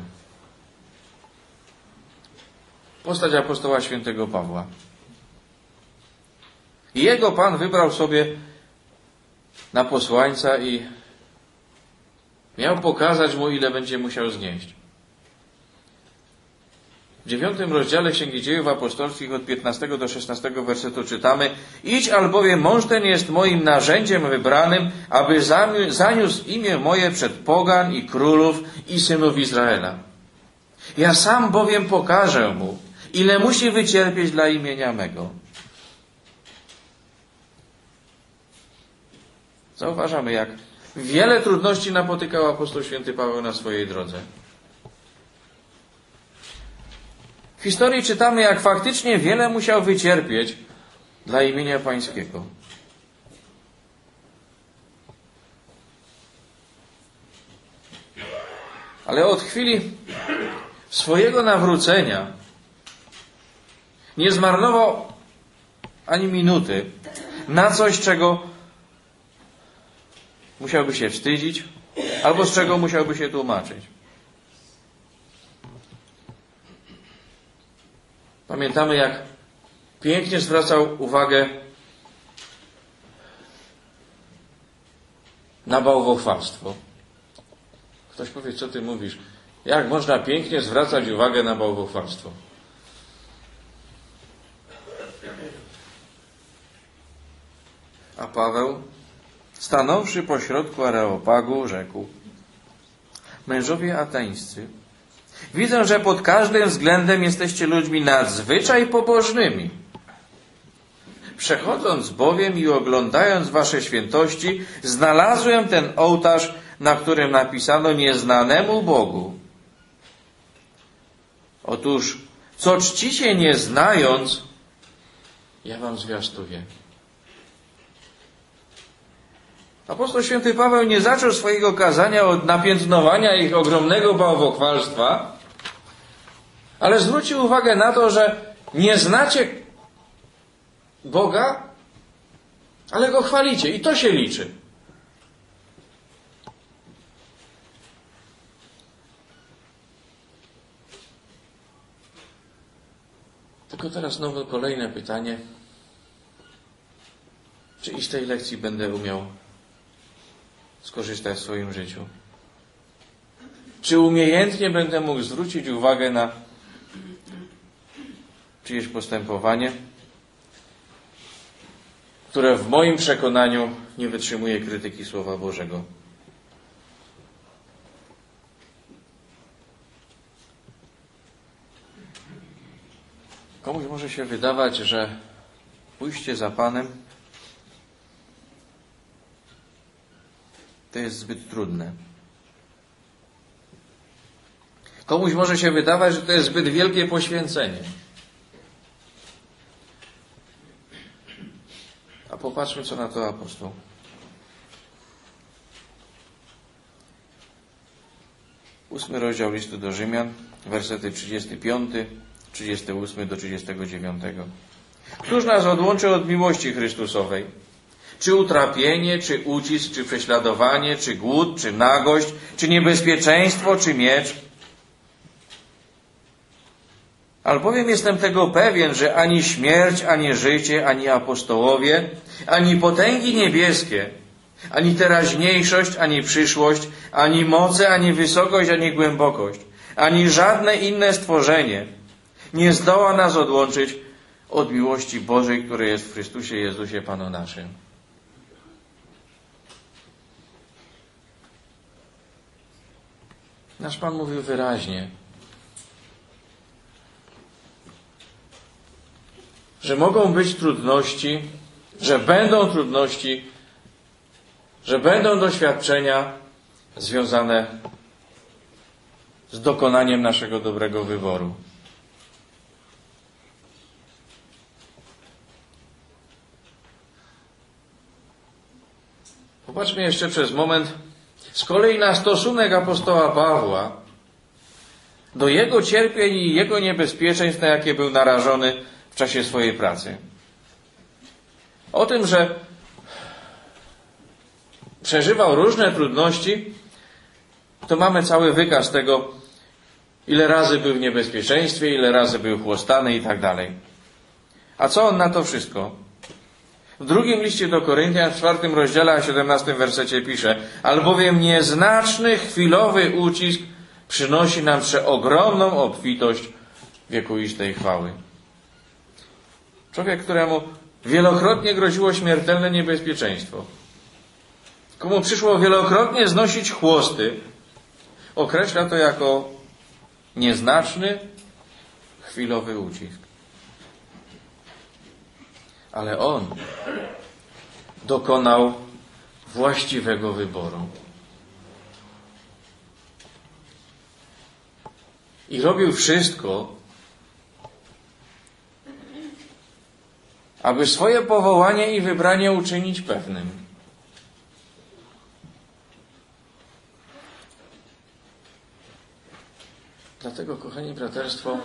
Postać apostoła świętego Pawła. I jego Pan wybrał sobie na posłańca i miał pokazać mu, ile będzie musiał znieść. W dziewiątym rozdziale Księgi Dziejów Apostolskich od piętnastego do szesnastego wersetu czytamy: idź albowiem mąż ten jest moim narzędziem wybranym, aby zaniósł imię moje przed pogan i królów i synów Izraela. Ja sam bowiem pokażę mu, ile musi wycierpieć dla imienia mego. Zauważamy, jak wiele trudności napotykał apostoł święty Paweł na swojej drodze. W historii czytamy, jak faktycznie wiele musiał wycierpieć dla imienia Pańskiego. Ale od chwili swojego nawrócenia nie zmarnował ani minuty na coś, czego musiałby się wstydzić, albo z czego musiałby się tłumaczyć. Pamiętamy, jak pięknie zwracał uwagę na bałwochwalstwo. Ktoś powie, co ty mówisz? Jak można pięknie zwracać uwagę na bałwochwalstwo? A Paweł, stanąwszy pośrodku Areopagu, rzekł: mężowie ateńscy, widzę, że pod każdym względem jesteście ludźmi nadzwyczaj pobożnymi. Przechodząc bowiem i oglądając wasze świętości, znalazłem ten ołtarz, na którym napisano nieznanemu Bogu. Otóż, co czcicie nie znając, ja wam zwiastuję. Apostoł święty Paweł nie zaczął swojego kazania od napiętnowania ich ogromnego bałwochwalstwa, ale zwrócił uwagę na to, że nie znacie Boga, ale Go chwalicie i to się liczy. Tylko teraz znowu kolejne pytanie. Czy i z tej lekcji będę umiał skorzystać w swoim życiu? Czy umiejętnie będę mógł zwrócić uwagę na czyjeś postępowanie, które w moim przekonaniu nie wytrzymuje krytyki Słowa Bożego? Komuś może się wydawać, że pójście za Panem to jest zbyt trudne. Komuś może się wydawać, że to jest zbyt wielkie poświęcenie. A popatrzmy, co na to apostoł. Ósmy rozdział listu do Rzymian, wersety trzydziesty piąty, trzydziesty ósmy do trzydziestego dziewiątego. Któż nas odłączy od miłości Chrystusowej? Czy utrapienie, czy ucisk, czy prześladowanie, czy głód, czy nagość, czy niebezpieczeństwo, czy miecz? Albowiem jestem tego pewien, że ani śmierć, ani życie, ani apostołowie, ani potęgi niebieskie, ani teraźniejszość, ani przyszłość, ani moce, ani wysokość, ani głębokość, ani żadne inne stworzenie nie zdoła nas odłączyć od miłości Bożej, która jest w Chrystusie Jezusie Panu naszym. Nasz Pan mówił wyraźnie, że mogą być trudności, że będą trudności, że będą doświadczenia związane z dokonaniem naszego dobrego wyboru. Popatrzmy jeszcze przez moment z kolei na stosunek apostoła Pawła do jego cierpień i jego niebezpieczeństw, na jakie był narażony w czasie swojej pracy. O tym, że przeżywał różne trudności, to mamy cały wykaz tego, ile razy był w niebezpieczeństwie, ile razy był chłostany i tak dalej. A co on na to wszystko? W drugim liście do Koryntian, w czwartym rozdziale, a siedemnastym wersecie pisze: albowiem nieznaczny, chwilowy ucisk przynosi nam przeogromną obfitość wiekuistej chwały. Człowiek, któremu wielokrotnie groziło śmiertelne niebezpieczeństwo, komu przyszło wielokrotnie znosić chłosty, określa to jako nieznaczny, chwilowy ucisk. Ale on dokonał właściwego wyboru. I robił wszystko, aby swoje powołanie i wybranie uczynić pewnym. Dlatego, kochani braterstwo,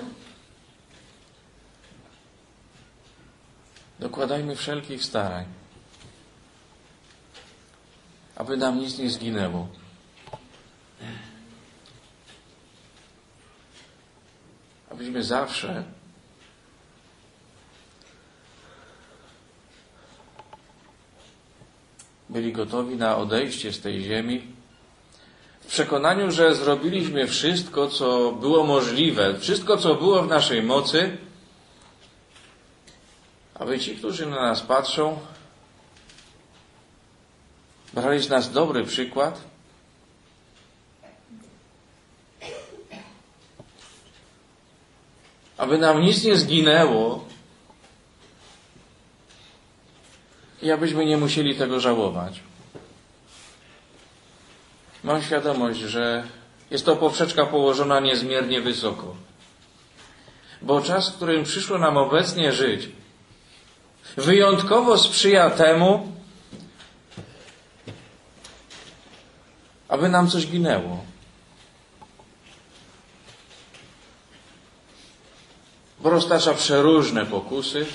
dokładajmy wszelkich starań, aby nam nic nie zginęło. Abyśmy zawsze byli gotowi na odejście z tej ziemi, w przekonaniu, że zrobiliśmy wszystko, co było możliwe, wszystko, co było w naszej mocy, aby ci, którzy na nas patrzą, brali z nas dobry przykład, aby nam nic nie zginęło i abyśmy nie musieli tego żałować. Mam świadomość, że jest to poprzeczka położona niezmiernie wysoko, bo czas, w którym przyszło nam obecnie żyć, wyjątkowo sprzyja temu, aby nam coś ginęło. Bo roztacza przeróżne pokusy,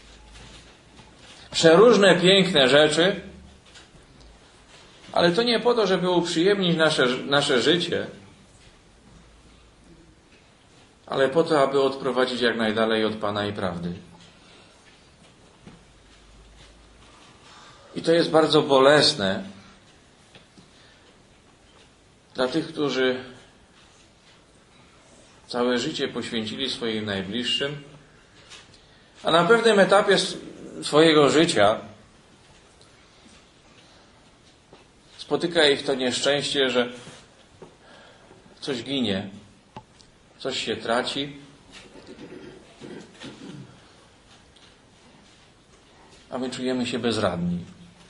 przeróżne piękne rzeczy, ale to nie po to, żeby uprzyjemnić nasze, nasze życie, ale po to, aby odprowadzić jak najdalej od Pana i prawdy. I to jest bardzo bolesne dla tych, którzy całe życie poświęcili swoim najbliższym, a na pewnym etapie swojego życia spotyka ich to nieszczęście, że coś ginie, coś się traci, a my czujemy się bezradni.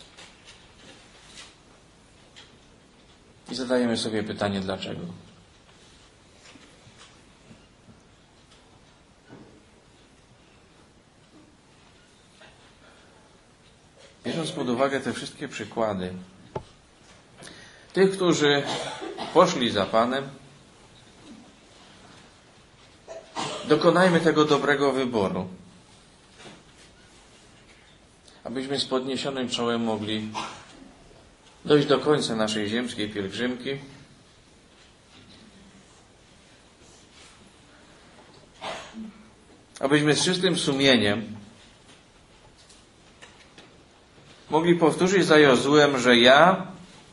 I zadajemy sobie pytanie, dlaczego? Biorąc pod uwagę te wszystkie przykłady tych, którzy poszli za Panem, dokonajmy tego dobrego wyboru, abyśmy z podniesionym czołem mogli dojść do końca naszej ziemskiej pielgrzymki, abyśmy z czystym sumieniem mogli powtórzyć za Jozułem, że ja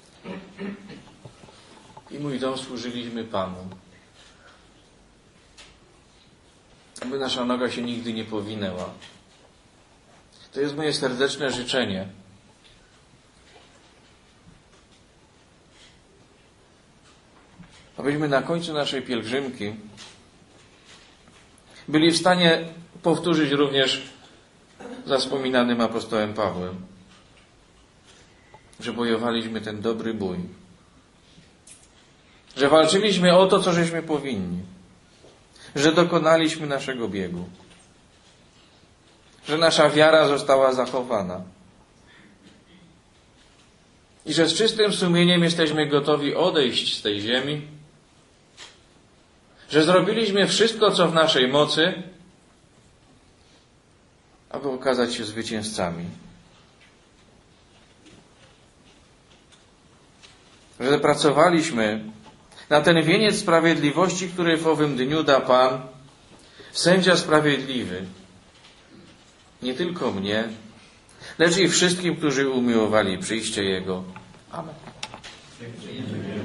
i mój dom służyliśmy Panu. Aby nasza noga się nigdy nie powinęła. To jest moje serdeczne życzenie. Abyśmy na końcu naszej pielgrzymki byli w stanie powtórzyć również za wspominanym apostołem Pawłem, że bojowaliśmy ten dobry bój, że walczyliśmy o to, co żeśmy powinni, że dokonaliśmy naszego biegu, że nasza wiara została zachowana i że z czystym sumieniem jesteśmy gotowi odejść z tej ziemi, że zrobiliśmy wszystko, co w naszej mocy, aby okazać się zwycięzcami. Że pracowaliśmy na ten wieniec sprawiedliwości, który w owym dniu da Pan, sędzia sprawiedliwy, nie tylko mnie, lecz i wszystkim, którzy umiłowali przyjście Jego. Amen.